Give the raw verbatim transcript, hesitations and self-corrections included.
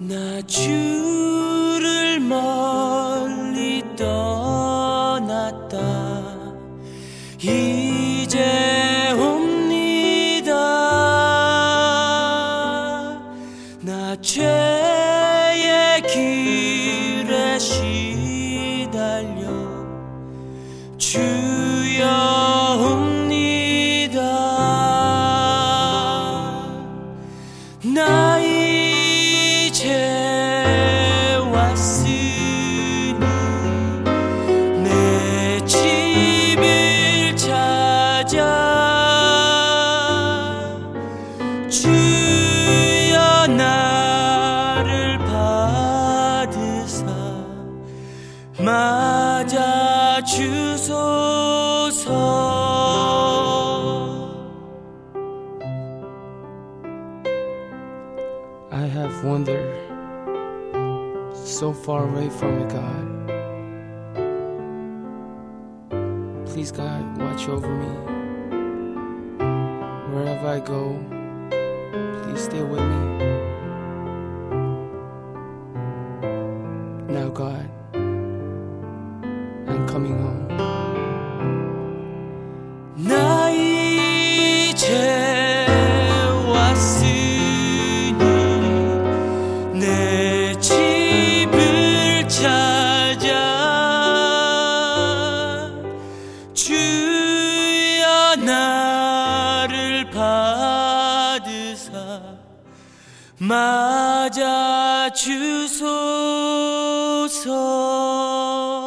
나 주를 멀리 떠났다 이제 옵니다. 나 죄의 길에 시달려 주여 옵니다. 나 이제 왔으니 내 집을 찾아 주여 나를 받으사 맞아 주소서. I have wandered so far away from you, God. Please, God, watch over me. Wherever I go, please stay with me. Now, God, I'm coming home. 나 이제 왔으니 내 집을 찾아 주여 나를 받으사 맞아 주소서.